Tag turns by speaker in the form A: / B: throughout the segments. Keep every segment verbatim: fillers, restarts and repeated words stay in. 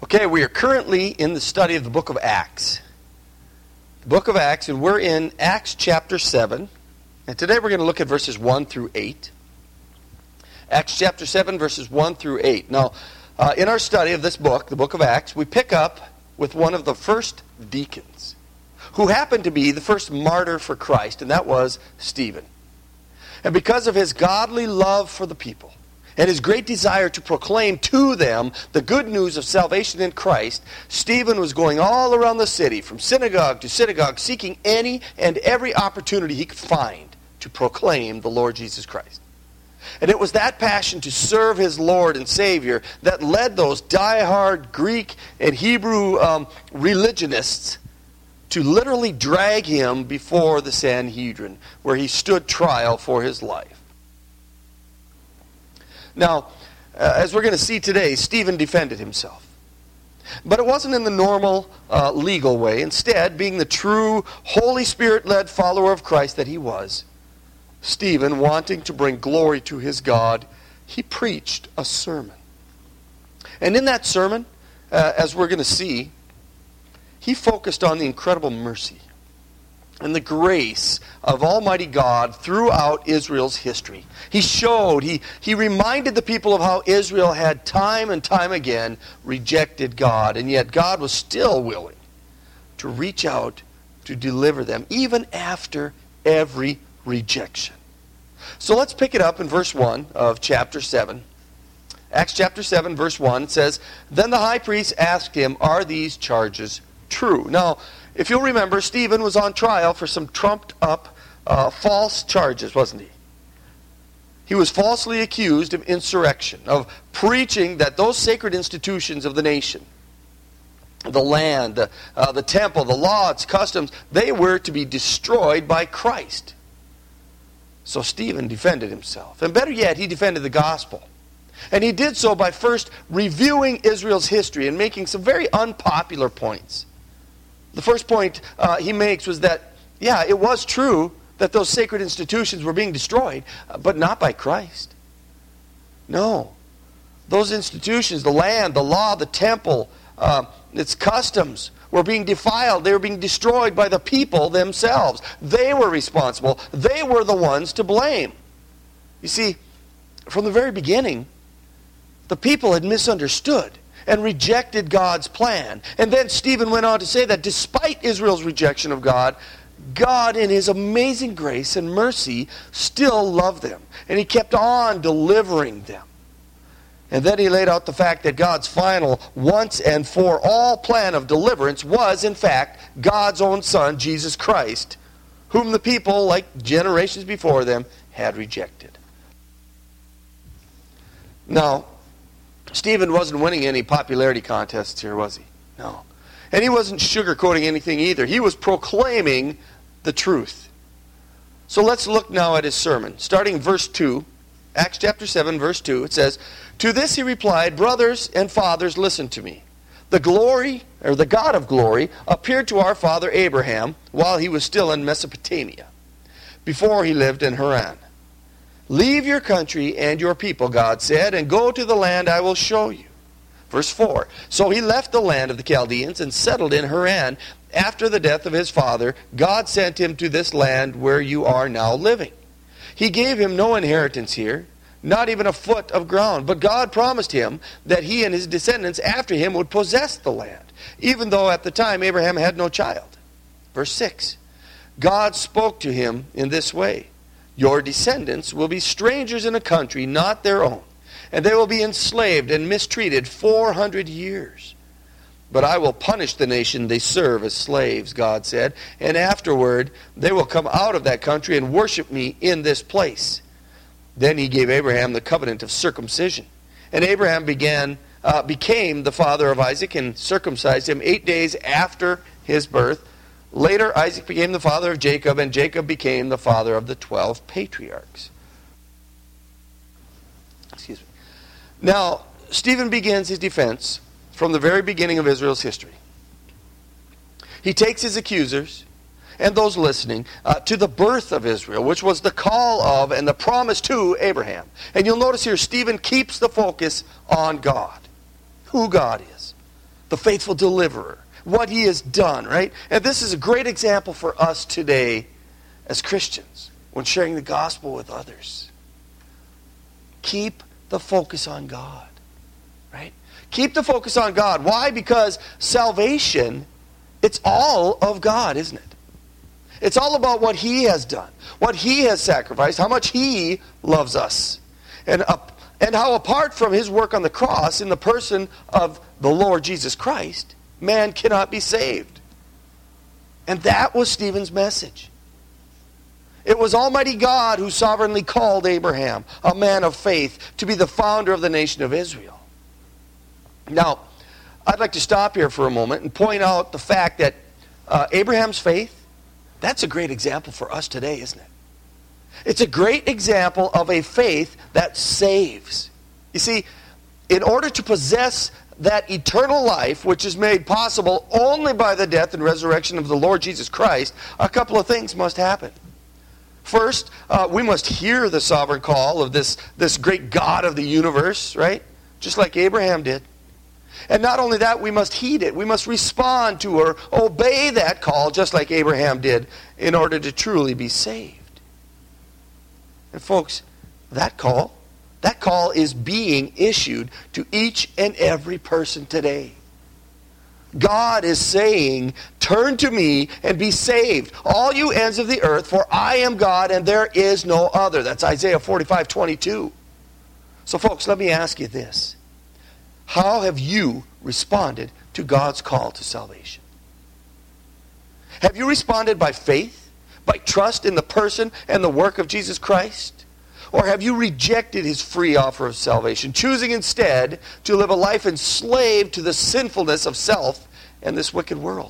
A: Okay, we are currently in the study of the book of Acts. The book of Acts, and we're in Acts chapter seven. And today we're going to look at verses one through eight. Acts chapter seven, verses one through eight. Now, uh, in our study of this book, the book of Acts, we pick up with one of the first deacons, who happened to be the first martyr for Christ, and that was Stephen. And because of his godly love for the people, and his great desire to proclaim to them the good news of salvation in Christ, Stephen was going all around the city, from synagogue to synagogue, seeking any and every opportunity he could find to proclaim the Lord Jesus Christ. And it was that passion to serve his Lord and Savior that led those die-hard Greek and Hebrew um, religionists to literally drag him before the Sanhedrin, where he stood trial for his life. Now, uh, as we're going to see today, Stephen defended himself. But it wasn't in the normal uh, legal way. Instead, being the true Holy Spirit-led follower of Christ that he was, Stephen, wanting to bring glory to his God, he preached a sermon. And in that sermon, uh, as we're going to see, he focused on the incredible mercy and the grace of Almighty God throughout Israel's history. He showed, he, he reminded the people of how Israel had time and time again rejected God, and yet God was still willing to reach out to deliver them, even after every rejection. So let's pick it up in verse one of chapter seven. Acts chapter seven, verse one, it says, "Then the high priest asked him, 'Are these charges true?'" Now, if you'll remember, Stephen was on trial for some trumped-up uh, false charges, wasn't he? He was falsely accused of insurrection, of preaching that those sacred institutions of the nation, the land, the, uh, the temple, the law, its customs, they were to be destroyed by Christ. So Stephen defended himself. And better yet, he defended the gospel. And he did so by first reviewing Israel's history and making some very unpopular points. The first point uh, he makes was that, yeah, it was true that those sacred institutions were being destroyed, uh, but not by Christ. No. Those institutions, the land, the law, the temple, uh, its customs, were being defiled. They were being destroyed by the people themselves. They were responsible. They were the ones to blame. You see, from the very beginning, the people had misunderstood and rejected God's plan. And then Stephen went on to say that despite Israel's rejection of God, God in his amazing grace and mercy still loved them. And he kept on delivering them. And then he laid out the fact that God's final, once and for all plan of deliverance was, in fact, God's own Son, Jesus Christ, whom the people, like generations before them, had rejected. Now, Stephen wasn't winning any popularity contests here, was he? No. And he wasn't sugarcoating anything either. He was proclaiming the truth. So let's look now at his sermon. Starting in verse two, Acts chapter seven, verse two, it says, "To this he replied, 'Brothers and fathers, listen to me. The glory, or the God of glory, appeared to our father Abraham while he was still in Mesopotamia, before he lived in Haran. Leave your country and your people, God said, and go to the land I will show you.' Verse four, "So he left the land of the Chaldeans and settled in Haran. After the death of his father, God sent him to this land where you are now living. He gave him no inheritance here, not even a foot of ground. But God promised him that he and his descendants after him would possess the land, even though at the time Abraham had no child." Verse six, "God spoke to him in this way. Your descendants will be strangers in a country not their own, and they will be enslaved and mistreated four hundred years. But I will punish the nation they serve as slaves," God said, "and afterward they will come out of that country and worship me in this place." Then he gave Abraham the covenant of circumcision. And Abraham began, uh, became the father of Isaac and circumcised him eight days after his birth. Later, Isaac became the father of Jacob, and Jacob became the father of the twelve patriarchs. Excuse me. Now, Stephen begins his defense from the very beginning of Israel's history. He takes his accusers and those listening uh, to the birth of Israel, which was the call of and the promise to Abraham. And you'll notice here, Stephen keeps the focus on God, who God is. the faithful deliverer, what he has done, right? And this is a great example for us today as Christians when sharing the gospel with others. Keep the focus on God, right? Keep the focus on God. Why? Because salvation, it's all of God, isn't it? It's all about what he has done, what he has sacrificed, how much he loves us. And, up, and how apart from his work on the cross in the person of the Lord Jesus Christ, man cannot be saved. And that was Stephen's message. It was Almighty God who sovereignly called Abraham, a man of faith, to be the founder of the nation of Israel. Now, I'd like to stop here for a moment and point out the fact that uh, Abraham's faith, that's a great example for us today, isn't it? It's a great example of a faith that saves. You see, in order to possess that eternal life, which is made possible only by the death and resurrection of the Lord Jesus Christ, a couple of things must happen. First, uh, we must hear the sovereign call of this, this great God of the universe, right? Just like Abraham did. And not only that, we must heed it. We must respond to or obey that call just like Abraham did in order to truly be saved. And folks, that call, that call is being issued to each and every person today. God is saying, turn to me and be saved, all you ends of the earth, for I am God and there is no other. That's Isaiah forty-five twenty-two. So folks, let me ask you this. How have you responded to God's call to salvation? Have you responded by faith, by trust in the person and the work of Jesus Christ? Or have you rejected his free offer of salvation, choosing instead to live a life enslaved to the sinfulness of self and this wicked world?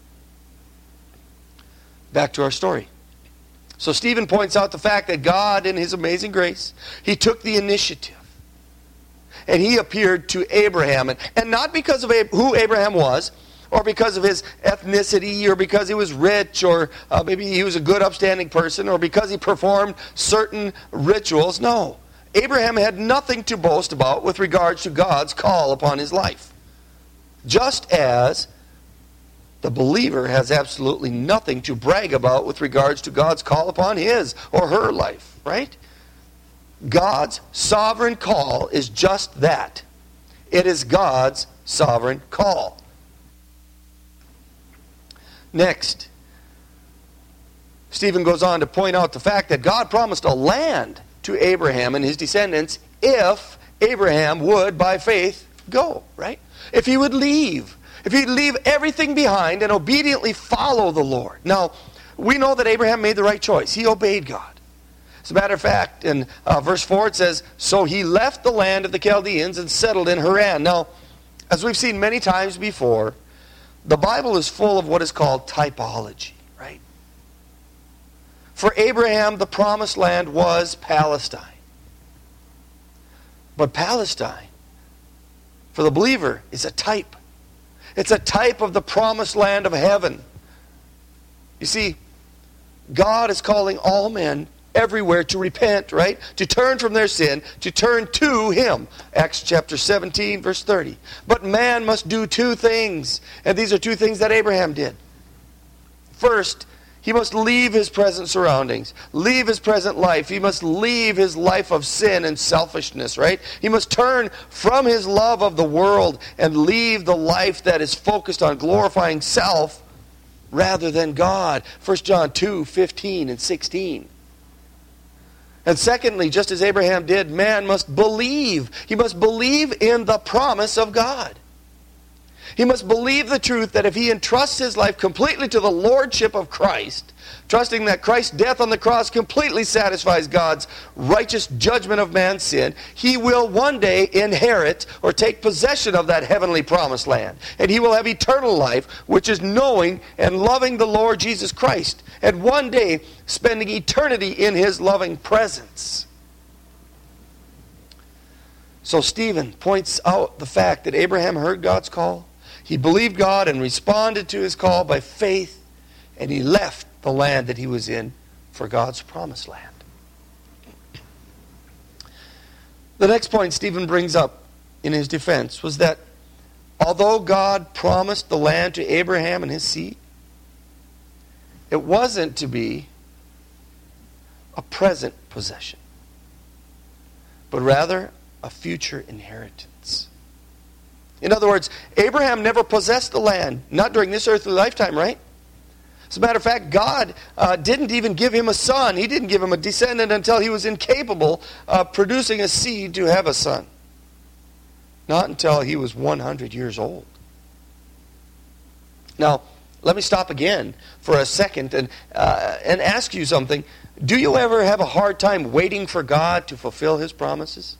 A: Back to our story. So Stephen points out the fact that God, in his amazing grace, he took the initiative. And he appeared to Abraham. And, and not because of Ab- who Abraham was, or because of his ethnicity, or because he was rich, or uh, maybe he was a good upstanding person, or because he performed certain rituals. No. Abraham had nothing to boast about with regards to God's call upon his life. Just as the believer has absolutely nothing to brag about with regards to God's call upon his or her life, right? God's sovereign call is just that. It is God's sovereign call. Next, Stephen goes on to point out the fact that God promised a land to Abraham and his descendants if Abraham would, by faith, go, right? If he would leave. If he'd leave everything behind and obediently follow the Lord. Now, we know that Abraham made the right choice. He obeyed God. As a matter of fact, in uh, verse four it says, so he left the land of the Chaldeans and settled in Haran. Now, as we've seen many times before, the Bible is full of what is called typology, right? For Abraham, the promised land was Palestine. But Palestine, for the believer, is a type. It's a type of the promised land of heaven. You see, God is calling all men everywhere to repent, right? To turn from their sin, to turn to him. Acts chapter seventeen, verse thirty. But man must do two things. And these are two things that Abraham did. First, he must leave his present surroundings. Leave his present life. He must leave his life of sin and selfishness, right? He must turn from his love of the world and leave the life that is focused on glorifying self rather than God. First John two, fifteen and sixteen. And secondly, just as Abraham did, man must believe. He must believe in the promise of God. He must believe the truth that if he entrusts his life completely to the lordship of Christ, trusting that Christ's death on the cross completely satisfies God's righteous judgment of man's sin, he will one day inherit or take possession of that heavenly promised land. And he will have eternal life, which is knowing and loving the Lord Jesus Christ. And one day spending eternity in his loving presence. So Stephen points out the fact that Abraham heard God's call. He believed God and responded to his call by faith, and he left the land that he was in for God's promised land. The next point Stephen brings up in his defense was that although God promised the land to Abraham and his seed, it wasn't to be a present possession, but rather a future inheritance. In other words, Abraham never possessed the land, not during this earthly lifetime, right? As a matter of fact, God uh, didn't even give him a son. He didn't give him a descendant until he was incapable of producing a seed to have a son. Not until he was one hundred years old. Now, let me stop again for a second and, uh, and ask you something. Do you ever have a hard time waiting for God to fulfill his promises?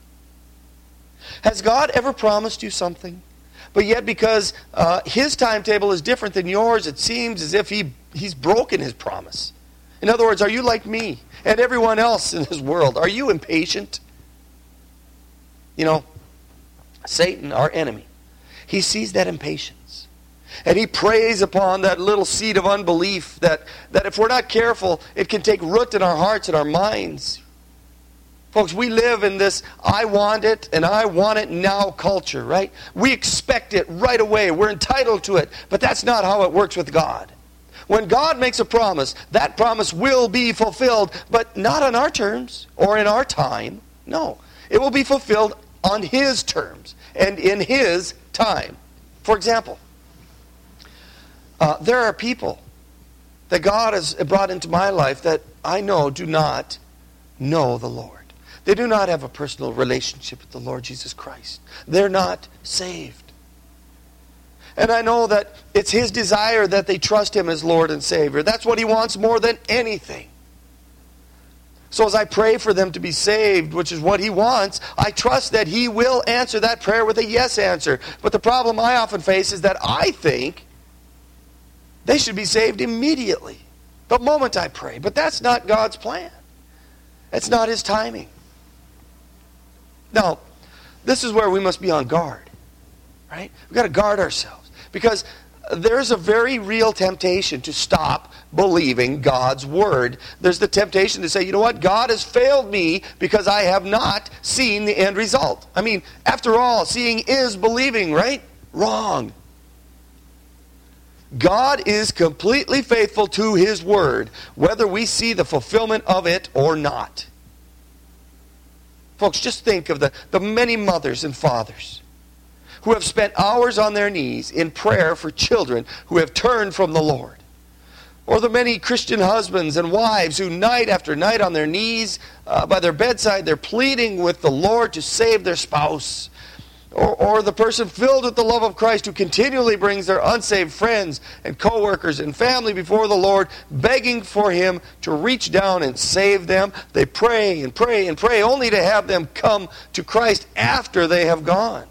A: Has God ever promised you something, but yet because uh, his timetable is different than yours, it seems as if he, he's broken his promise? In other words, are you like me and everyone else in this world? Are you impatient? You know, Satan, our enemy, he sees that impatience. And he preys upon that little seed of unbelief that, that if we're not careful, it can take root in our hearts and our minds. Folks, we live in this I want it and I want it now culture, right? We expect it right away. We're entitled to it. But that's not how it works with God. When God makes a promise, that promise will be fulfilled, but not on our terms or in our time. No, it will be fulfilled on his terms and in his time. For example, uh, there are people that God has brought into my life that I know do not know the Lord. They do not have a personal relationship with the Lord Jesus Christ. They're not saved. And I know that it's his desire that they trust him as Lord and Savior. That's what he wants more than anything. So as I pray for them to be saved, which is what he wants, I trust that he will answer that prayer with a yes answer. But the problem I often face is that I think they should be saved immediately, the moment I pray. But that's not God's plan. It's not his timing. Now, this is where we must be on guard, right? We've got to guard ourselves because there's a very real temptation to stop believing God's word. There's the temptation to say, you know what, God has failed me because I have not seen the end result. I mean, after all, seeing is believing, right? Wrong. God is completely faithful to his word, whether we see the fulfillment of it or not. Folks, just think of the, the many mothers and fathers who have spent hours on their knees in prayer for children who have turned from the Lord. Or the many Christian husbands and wives who night after night on their knees uh, by their bedside, they're pleading with the Lord to save their spouse. Or, or the person filled with the love of Christ who continually brings their unsaved friends and co-workers and family before the Lord, begging for him to reach down and save them. They pray and pray and pray only to have them come to Christ after they have gone.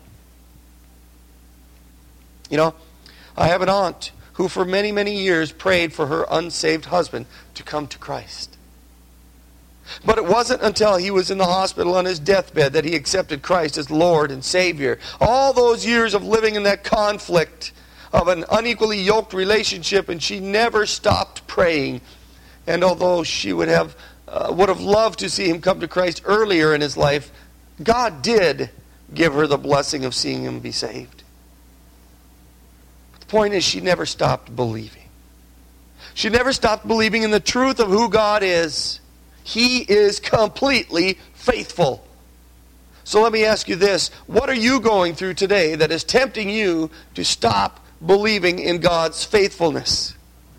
A: You know, I have an aunt who for many, many years prayed for her unsaved husband to come to Christ. But it wasn't until he was in the hospital on his deathbed that he accepted Christ as Lord and Savior. All those years of living in that conflict of an unequally yoked relationship, and she never stopped praying. And although she would have uh, would have loved to see him come to Christ earlier in his life, God did give her the blessing of seeing him be saved. But the point is, she never stopped believing. She never stopped believing in the truth of who God is. He is completely faithful. So let me ask you this. What are you going through today that is tempting you to stop believing in God's faithfulness?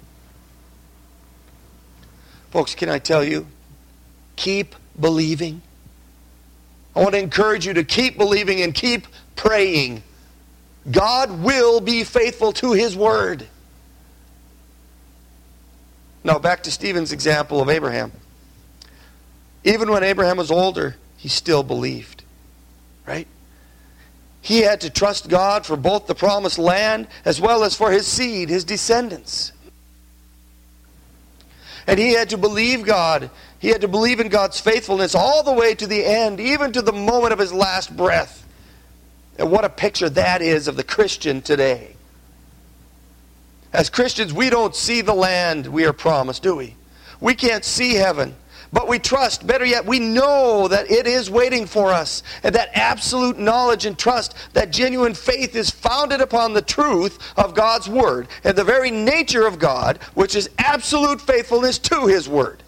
A: Folks, can I tell you? Keep believing. I want to encourage you to keep believing and keep praying. God will be faithful to his word. Now back to Stephen's example of Abraham. Even when Abraham was older, he still believed. Right? He had to trust God for both the promised land as well as for his seed, his descendants. And he had to believe God. He had to believe in God's faithfulness all the way to the end, even to the moment of his last breath. And what a picture that is of the Christian today. As Christians, we don't see the land we are promised, do we? We can't see heaven. But we trust, better yet, we know that it is waiting for us. And that absolute knowledge and trust, that genuine faith is founded upon the truth of God's Word and the very nature of God, which is absolute faithfulness to His Word.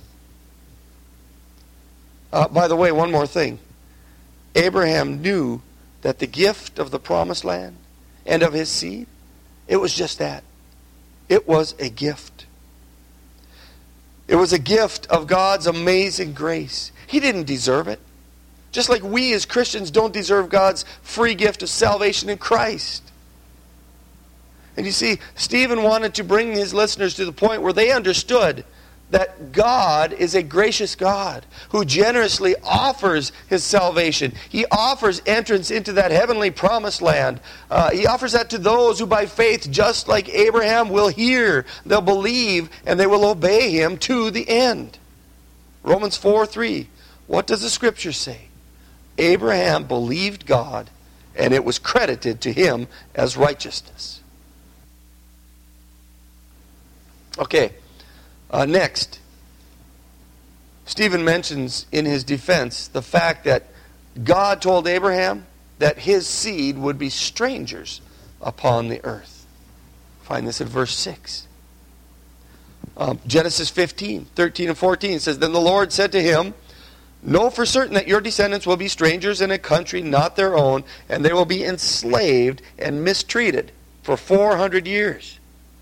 A: Uh, by the way, one more thing. Abraham knew that the gift of the promised land and of his seed, it was just that. It was a gift. It was a gift of God's amazing grace. He didn't deserve it. Just like we as Christians don't deserve God's free gift of salvation in Christ. And you see, Stephen wanted to bring his listeners to the point where they understood that God is a gracious God who generously offers His salvation. He offers entrance into that heavenly promised land. Uh, he offers that to those who by faith, just like Abraham, will hear, they'll believe, and they will obey Him to the end. Romans four three. What does the Scripture say? Abraham believed God, and it was credited to him as righteousness. Okay. Uh, next, Stephen mentions in his defense the fact that God told Abraham that his seed would be strangers upon the earth. Find this in verse six. Um, Genesis fifteen, thirteen and fourteen says, Then the Lord said to him, Know for certain that your descendants will be strangers in a country not their own, and they will be enslaved and mistreated for four hundred years.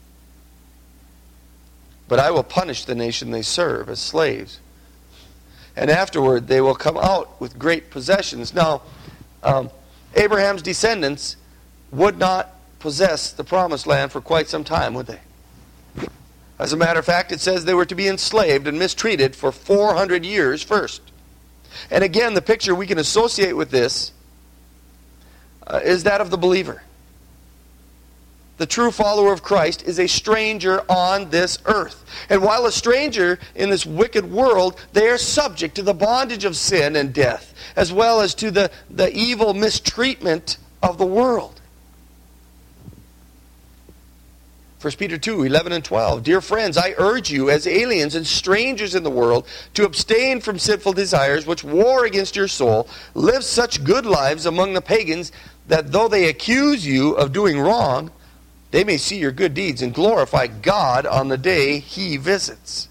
A: But I will punish the nation they serve as slaves. And afterward they will come out with great possessions. Now, um, Abraham's descendants would not possess the promised land for quite some time, would they? As a matter of fact, it says they were to be enslaved and mistreated for four hundred years first. And again, the picture we can associate with this uh, is that of the believer. The true follower of Christ is a stranger on this earth. And while a stranger in this wicked world, they are subject to the bondage of sin and death, as well as to the, the evil mistreatment of the world. First Peter two, eleven and twelve. Dear friends, I urge you as aliens and strangers in the world to abstain from sinful desires which war against your soul. Live such good lives among the pagans that though they accuse you of doing wrong, they may see your good deeds and glorify God on the day He visits.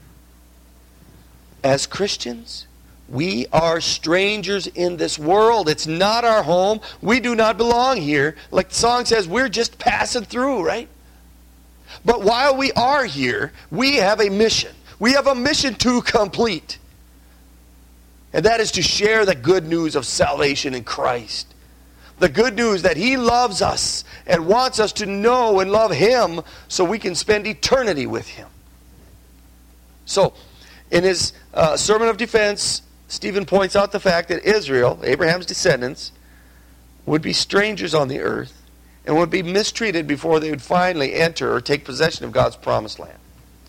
A: As Christians, we are strangers in this world. It's not our home. We do not belong here. Like the song says, we're just passing through, right? But while we are here, we have a mission. We have a mission to complete. And that is to share the good news of salvation in Christ. The good news that He loves us and wants us to know and love Him so we can spend eternity with Him. So, in his uh, sermon of defense, Stephen points out the fact that Israel, Abraham's descendants, would be strangers on the earth and would be mistreated before they would finally enter or take possession of God's promised land.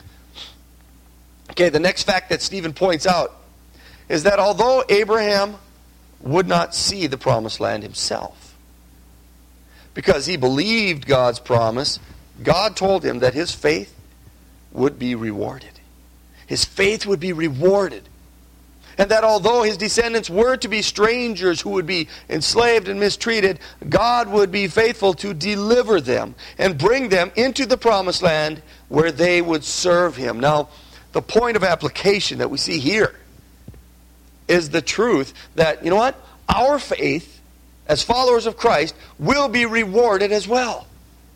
A: Okay, the next fact that Stephen points out is that although Abraham would not see the promised land himself, because he believed God's promise, God told him that his faith would be rewarded. His faith would be rewarded. And that although his descendants were to be strangers who would be enslaved and mistreated, God would be faithful to deliver them and bring them into the promised land where they would serve Him. Now, the point of application that we see here is the truth that, you know what? Our faith as followers of Christ will be rewarded as well.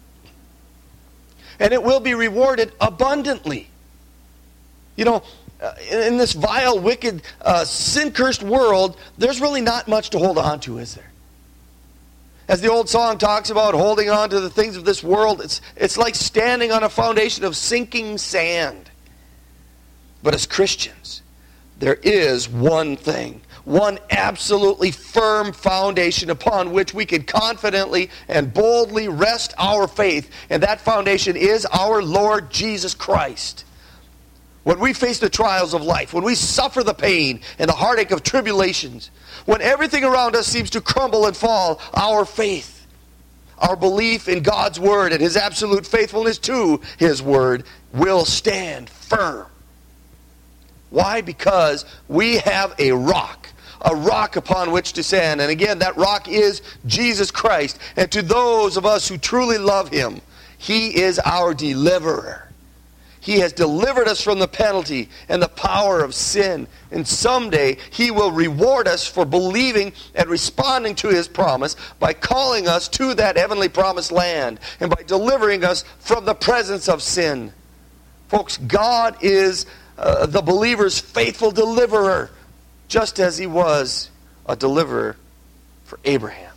A: And it will be rewarded abundantly. You know, uh, in this vile, wicked, uh, sin-cursed world, there's really not much to hold on to, is there? As the old song talks about holding on to the things of this world, it's, it's like standing on a foundation of sinking sand. But as Christians, there is one thing, one absolutely firm foundation upon which we can confidently and boldly rest our faith. And that foundation is our Lord Jesus Christ. When we face the trials of life, when we suffer the pain and the heartache of tribulations, when everything around us seems to crumble and fall, our faith, our belief in God's Word and His absolute faithfulness to His Word will stand firm. Why? Because we have a rock. A rock upon which to stand. And again, that rock is Jesus Christ. And to those of us who truly love Him, He is our deliverer. He has delivered us from the penalty and the power of sin. And someday He will reward us for believing and responding to His promise by calling us to that heavenly promised land and by delivering us from the presence of sin. Folks, God is uh, the believer's faithful deliverer, just as He was a deliverer for Abraham.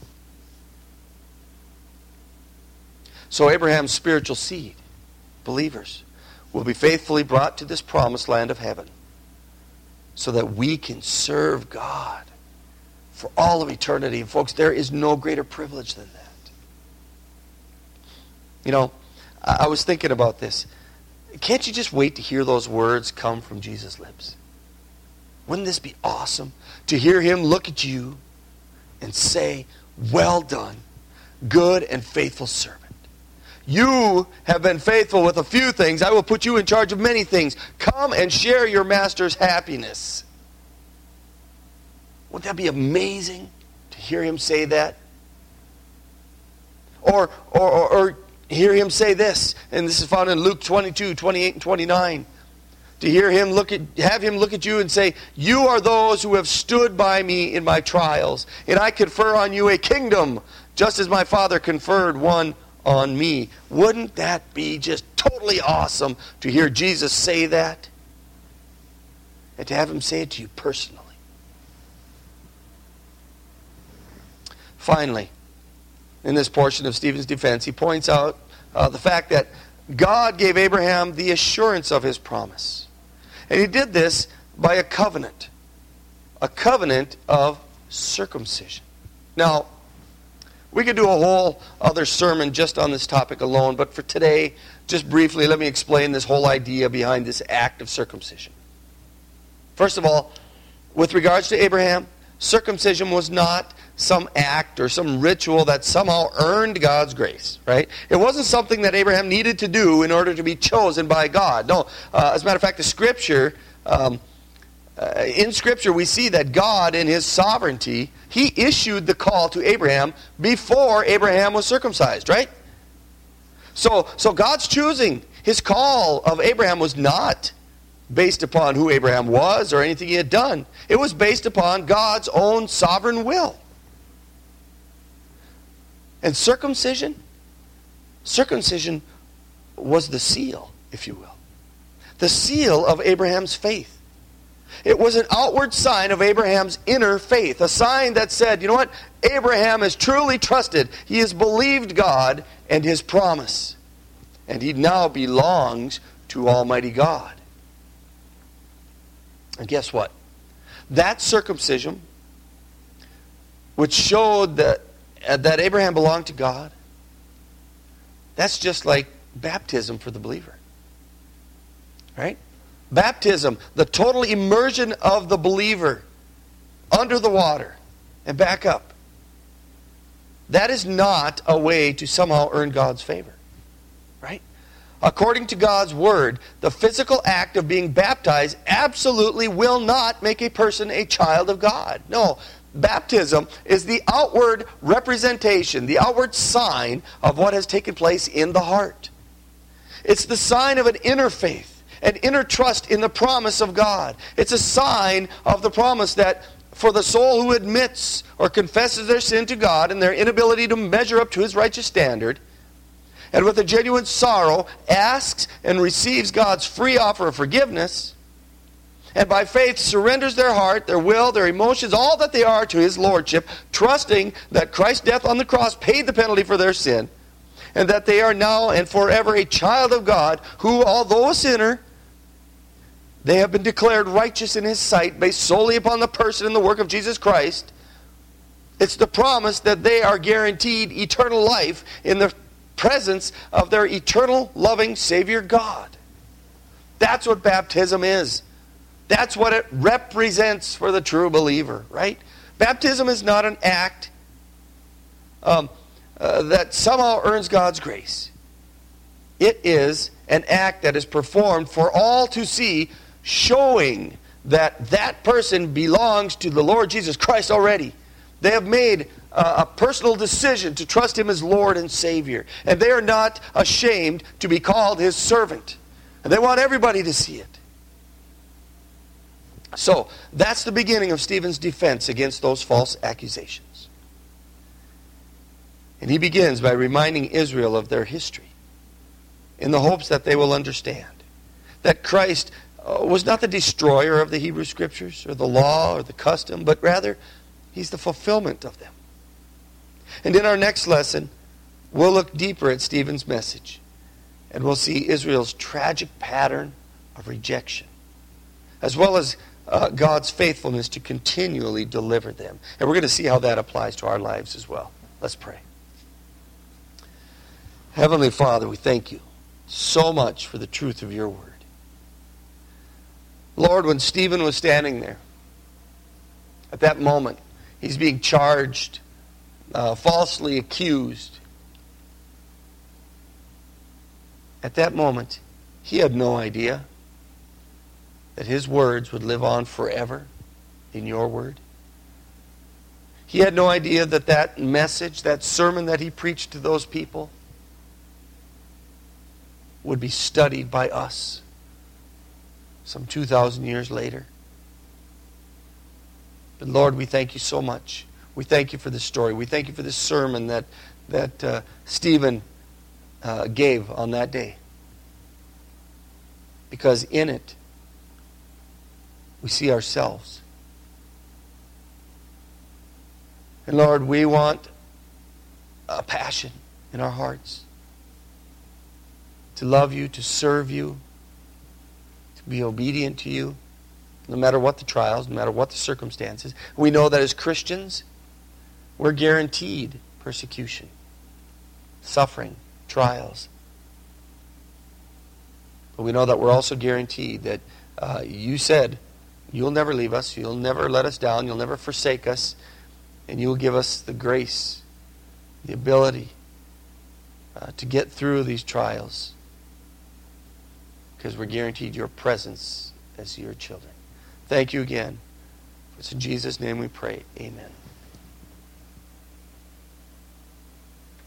A: So Abraham's spiritual seed, believers, will be faithfully brought to this promised land of heaven so that we can serve God for all of eternity. And folks, there is no greater privilege than that. You know, I was thinking about this. Can't you just wait to hear those words come from Jesus' lips? Wouldn't this be awesome to hear Him look at you and say, "Well done, good and faithful servant. You have been faithful with a few things. I will put you in charge of many things. Come and share your master's happiness." Wouldn't that be amazing to hear Him say that? Or, or, or, or hear Him say this, and this is found in Luke twenty-two, twenty-eight, and twenty-nine. To hear Him look at, have Him look at you and say, "You are those who have stood by me in my trials, and I confer on you a kingdom, just as my Father conferred one on me." Wouldn't that be just totally awesome to hear Jesus say that? And to have Him say it to you personally. Finally, in this portion of Stephen's defense, he points out uh, the fact that God gave Abraham the assurance of His promise. And He did this by a covenant. A covenant of circumcision. Now, we could do a whole other sermon just on this topic alone, but for today, just briefly, let me explain this whole idea behind this act of circumcision. First of all, with regards to Abraham, circumcision was not some act or some ritual that somehow earned God's grace, right? It wasn't something that Abraham needed to do in order to be chosen by God. No, uh, as a matter of fact, the Scripture, um, uh, in Scripture we see that God in His sovereignty, He issued the call to Abraham before Abraham was circumcised, right? So, so God's choosing, His call of Abraham was not based upon who Abraham was or anything he had done. It was based upon God's own sovereign will. And circumcision, circumcision was the seal, if you will. The seal of Abraham's faith. It was an outward sign of Abraham's inner faith. A sign that said, you know what? Abraham has truly trusted. He has believed God and His promise. And he now belongs to Almighty God. And guess what? That circumcision, which showed that, uh, that Abraham belonged to God, that's just like baptism for the believer. Right? Baptism, the total immersion of the believer under the water and back up. That is not a way to somehow earn God's favor. Right? According to God's Word, the physical act of being baptized absolutely will not make a person a child of God. No, baptism is the outward representation, the outward sign of what has taken place in the heart. It's the sign of an inner faith, an inner trust in the promise of God. It's a sign of the promise that for the soul who admits or confesses their sin to God and their inability to measure up to His righteous standard, and with a genuine sorrow asks and receives God's free offer of forgiveness, and by faith surrenders their heart, their will, their emotions, all that they are to His Lordship, trusting that Christ's death on the cross paid the penalty for their sin, and that they are now and forever a child of God, who, although a sinner, they have been declared righteous in His sight based solely upon the person and the work of Jesus Christ. It's the promise that they are guaranteed eternal life in the presence of their eternal, loving Savior God. That's what baptism is. That's what it represents for the true believer, right? Baptism is not an act um, uh, that somehow earns God's grace. It is an act that is performed for all to see, showing that that person belongs to the Lord Jesus Christ already. They have made a, a personal decision to trust Him as Lord and Savior. And they are not ashamed to be called His servant. And they want everybody to see it. So, that's the beginning of Stephen's defense against those false accusations. And he begins by reminding Israel of their history, in the hopes that they will understand that Christ uh, was not the destroyer of the Hebrew Scriptures or the law or the custom, but rather He's the fulfillment of them. And in our next lesson, we'll look deeper at Stephen's message, and we'll see Israel's tragic pattern of rejection, as well as uh, God's faithfulness to continually deliver them. And we're going to see how that applies to our lives as well. Let's pray. Heavenly Father, we thank You so much for the truth of Your word. Lord, when Stephen was standing there, at that moment, he's being charged, uh, falsely accused. At that moment, he had no idea that his words would live on forever in Your word. He had no idea that that message, that sermon that he preached to those people, would be studied by us some two thousand years later. But Lord, we thank You so much. We thank You for this story. We thank You for this sermon that, that uh, Stephen uh, gave on that day. Because in it, we see ourselves. And Lord, we want a passion in our hearts to love You, to serve You, to be obedient to You, no matter what the trials, no matter what the circumstances. We know that as Christians, we're guaranteed persecution, suffering, trials. But we know that we're also guaranteed that uh, You said, You'll never leave us, You'll never let us down, You'll never forsake us, and You'll give us the grace, the ability uh, to get through these trials, because we're guaranteed Your presence as Your children. Thank You again. It's in Jesus' name we pray. Amen.